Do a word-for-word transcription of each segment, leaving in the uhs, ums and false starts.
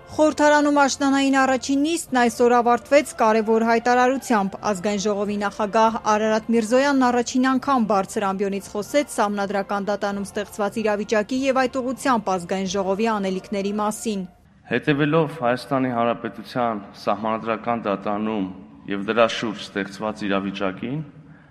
Խորհրդարանում աշնանային առաջին նիստն այսօր ավարտվեց կարևոր հայտարարությամբ։ Ազգային ժողովի նախագահ Արարատ Միրզոյանն առաջին անգամ բարձր ամբիոնից խոսեց Սահմանադրական դատարանում ստեղծված իրավիճակի եւ այդ ուղղությամբ Ազգային ժողովի անելիքների մասին։ Հետևելով Հայաստանի Հանրապետության Սահմանադրական դատարանում եւ դրա շուրջ ստեղծված իրավիճակին,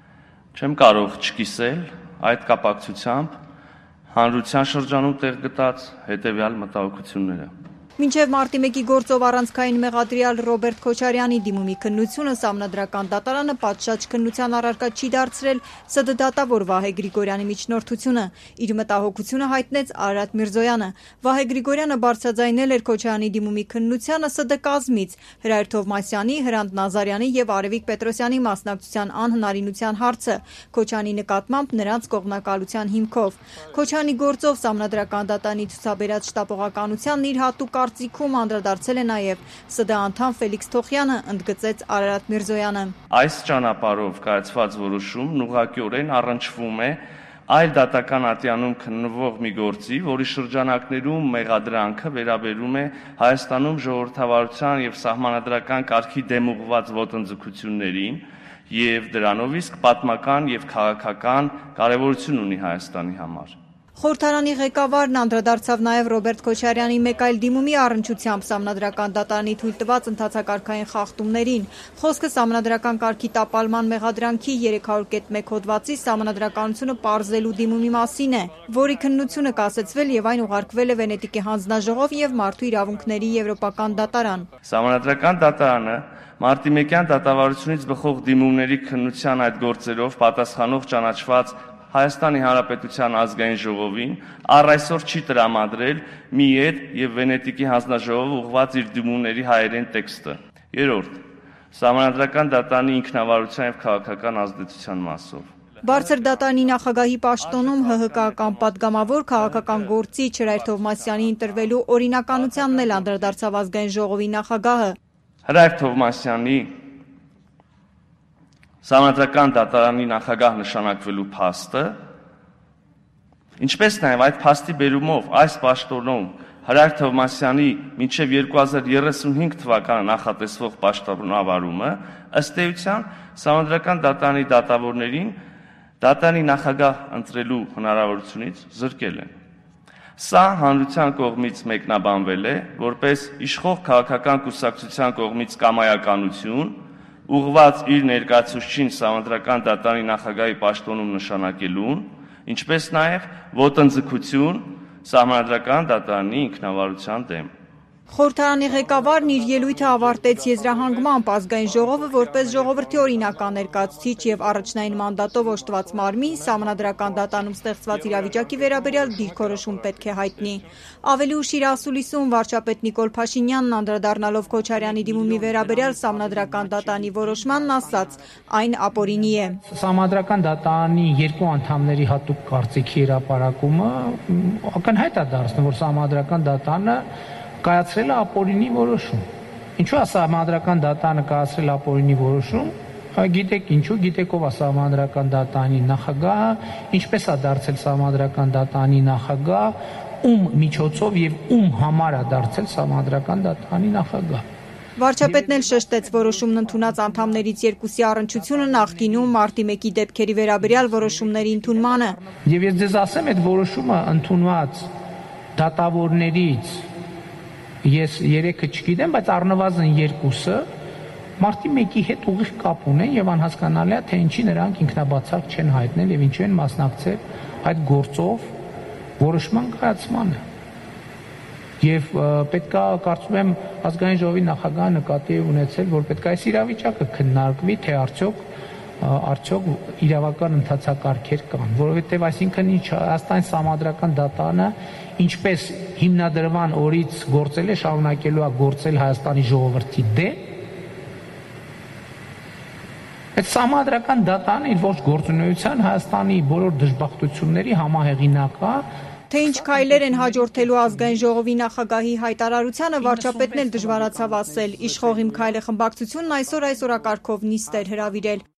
չեմ կարող չկիսել այդ կապակցությամբ հանրության շրջանում տեղ գտած հետեւյալ մտահոգությունները։ Մինչև մարտի մեկի գործով առանցքային մեղադրյալ Ռոբերտ Քոչարյանի դիմումի քննությունը Սահմանադրական դատարանը պատշաճ քննության առարկա չի դարձրել ՍԴ դատավոր Վահե Գրիգորյանի միջնորդությունը։ Իր մտահոգությունը հայտնեց Արարատ Միրզոյանը։ Վահե Գրիգորյանը բարձրաձայնել էր Քոչարյանի դիմումի քննությանը ՍԴ կազմից Հրայր Թովմասյանի, Հրանտ Նազարյանի եւ Արևիկ Պետրոսյանի մասնակցության անհնարինության հարցը Քոչարյանի նկատմամբ նրանց կողմնակալության հիմքով։ Քոչարյանի գործով Սահմանադրական դատարանի ցուցաբերած շտապողականությանն իր հատուկ Կարծիքում անդրադարձել է նաև ՍԴ անդամ Ֆելիքս Թոխյանը, ընդգծեց Արարատ Միրզոյանը։ Այս ճանապարհով կայացված որոշումն ուղղակիորեն առնչվում է այլ դատական ատյանում քննվող մի գործի, որի շրջանակներում մեղադրանքը վերաբերում է Հայաստանում ժողովրդավարության եւ սահմանադրական կարգի դեմ ուղղված ոտնձգություններին եւ դրանով իսկ պատմական եւ քաղաքական կարեւորություն ունի Հայաստանի համար։ Խորհրդարանի ղեկավարն անդրադարձավ նաև Ռոբերտ Քոչարյանի մեկ այլ դիմումի առնչությամբ Սահմանադրական դատարանի թույլ տված ընթացակարգային խախտումներին։ Խոսքը Սահմանադրական կարգի տապալման մեղադրանքի երեք հարյուր կետ մեկ հոդվածի Սահմանադրականությունը պարզելու դիմումի մասին է, որի քննությունը կասեցվել եւ այն ուղարկվել է Վենետիկի հանձնաժողով եւ Մարդու իրավունքների եվրոպական դատարան։ Սահմանադրական դատարանը մարտիմեկյան դատավարությունից բխող դիմումների քննության այդ գործերով պատասխանող ճանաչված Հայաստանի Հանրապետության ազգային ժողովին առ այսօր չի տրամադրել մի ետ եւ Վենետիկի հանձնաժողով ուղղված իր դիմումների հայերեն տեքստը։ Երրորդ. Սահմանադրական դատարանի ինքնավարության եւ քաղաքական ազդեցության մասով։ Բարձր դատարանի նախագահի պաշտոնում ՀՀԿ ական պատգամավոր քաղաքական գործիչ Հրայր Թովմասյանի ընտրվելու օրինականությանն էլ անդրադարձավ ազգային ժողովի նախագահը։ Հրայր Թովմասյանի Սահմանադրական դատարանի նախագահ նշանակվելու փաստը, ինչպես նաև այդ փաստի բերումով այս պաշտոնում Հրայր Թովմասյանի մինչև երկու հազար երեսունհինգ թվականը նախատեսվող պաշտոնավարումը, ըստ էության Սահմանադրական դատարանի դատավորներին դատարանի նախագահ ընտրելու հնարավորությունից զրկել են։ Սա հանրության կողմից մեկնաբանվել է որպես իշխող քաղաքական կուսակցության կողմից կամայականություն, ուղղված իր ներկայացուցչին Սահմանադրական դատարանի նախագահի պաշտոնում նշանակելուն, ինչպես նաև ոտնձգություն Սահմանադրական դատարանի ինքնավարության դեմ։ Խորհրդարանի ղեկավարն իր ելույթը ավարտեց եզրահանգմամբ ազգային ժողովը որպես ժողովրդի օրինական ներկայացուցիչ եւ առաջնային մանդատով օժտված մարմին Սահմանադրական դատարանում ստեղծված իրավիճակի վերաբերյալ դիրքորոշում պետք է հայտնի։ Ավելի ուշ իր ասուլիսում վարչապետ Նիկոլ Փաշինյանն անդրադառնալով Քոչարյանի դիմումի վերաբերյալ Սահմանադրական դատարանի որոշմանն ասաց. այն ապօրինի է։ Սահմանադրական դատարանի երկու անդամների հատուկ կարծիքի հրապարակումը ակնհայտ է դարձնում, որ Սահմանադրական դատարանը կայացրել է ապօրինի որոշում։ Ինչու է Սահմանադրական դատարանը կայացրել ապօրինի որոշում։ Գիտեք ինչու, գիտեք ով է Սահմանադրական դատարանի նախագահը, ինչպես է դարձել Սահմանադրական դատարանի նախագահ, ում միջոցով եւ ում համար է դարձել Սահմանադրական դատարանի նախագահ։ Վարչապետն էլ շեշտեց որոշումն ընդունած անդամներից երկուսի առնչությունը նախկինում մարտի մեկի դեպքերի վերաբերյալ որոշումների ընդունմանը։ Եվ ես ձեզ ասեմ, այդ որոշումը ընդունված դատավորներից ես երեքը չգիտեմ, բայց առնվազն երկուսը մարտի մեկի հետ ուղիղ կապ ունեն եւ անհասկանալի է, թե ինչի նրանք ինքնաբացարկ չեն հայտնել եւ ինչու են մասնակցել այդ գործով որոշման կայացմանը։ Եվ պետքա կարծում եմ ազգային ժողովի նախագահը նկատի է ունեցել, որ պետք է այս իրավիճակը քննարկվի, թե արդյոք արդյոք իրավական ընթացակարգեր կան, որովհետև այսինքն ինչ Հայաստանի Սահմանադրական դատարանը ինչպես հիմնադրման օրից գործել է, շարունակելու է գործել Հայաստանի ժողովրդի դեմ, այդ Սահմանադրական դատարանը իր ողջ գործունեության Հայաստանի բոլոր դժբախտությունների համահեղինակ է։ Թե ինչ քայլեր են հաջորդելու ազգային ժողովի նախագահի հայտարարությանը վարչապետն էլ դժվարացավ ասել։ Իշխող իմ քայլը խմբակցությունն այսօր այս օրակարգով նիստ էր հրավիրել։